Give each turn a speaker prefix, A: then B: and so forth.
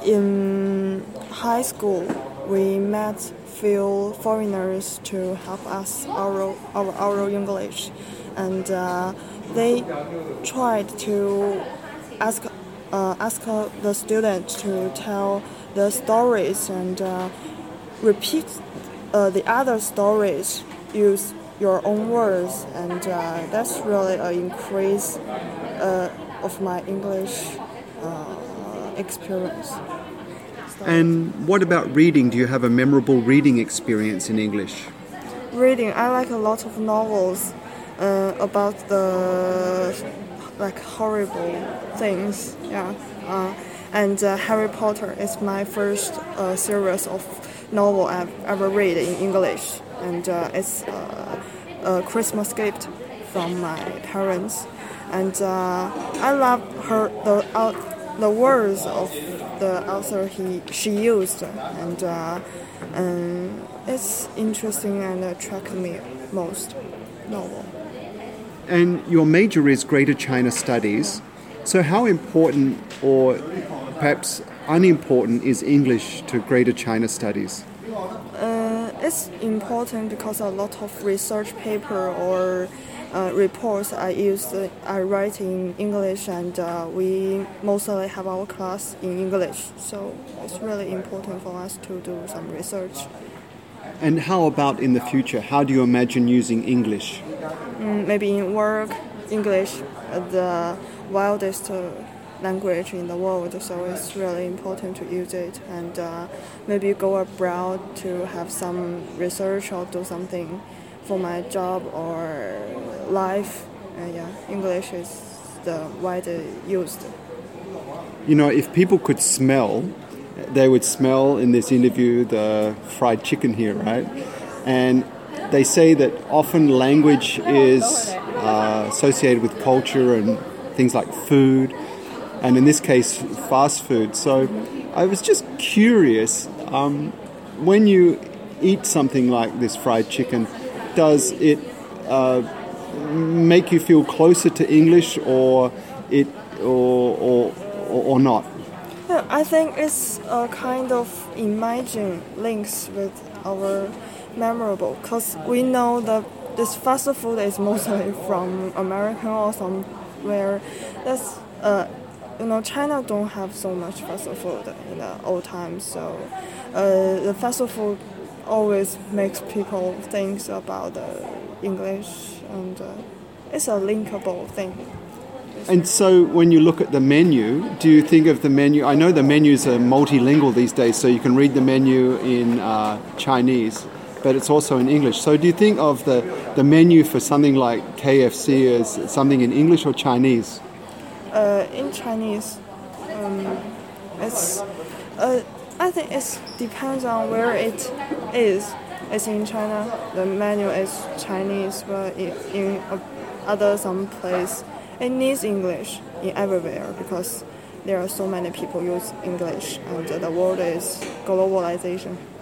A: in high school, we met few foreigners to help us our English, and they tried to ask the student to tell the stories and repeat the other stories. Use your own words, and that's really an increase of my English experience.
B: And what about reading? Do you have a memorable reading experience in English?
A: Reading, I like a lot of novels about the horrible things. Yeah, and Harry Potter is my first series of novel I've ever read in English, and it's a Christmas gift from my parents, and I love the words of the author she used, and it's interesting and attracted me most novel.
B: And your major is Greater China Studies. So how important or perhaps unimportant is English to Greater China Studies?
A: It's important because a lot of research paper or reports I write in English, and we mostly have our class in English. So it's really important for us to do some research.
B: And how about in the future? How do you imagine using English?
A: Maybe in work, English, the wildest language in the world, so it's really important to use it, and maybe go abroad to have some research or do something for my job or life. English is the widely used.
B: You know, if people could smell, they would smell in this interview the fried chicken here, right? And they say that often language is associated with culture and things like food, and in this case, fast food. So I was just curious, when you eat something like this fried chicken, does it make you feel closer to English or not?
A: Yeah, I think it's a kind of imagine links with our memorable, because we know that this fast food is mostly from America or somewhere. That's China don't have so much fast food in the old times, so the fast food always makes people think about English, and it's a linkable thing.
B: And so when you look at the menu, do you think of the menu? I know the menus are multilingual these days, so you can read the menu in Chinese, but it's also in English. So do you think of the menu for something like KFC as something in English or Chinese?
A: In Chinese, I think it depends on where it is. It's in China, the menu is Chinese, but in some place it needs English in everywhere, because there are so many people use English, and the world is globalization.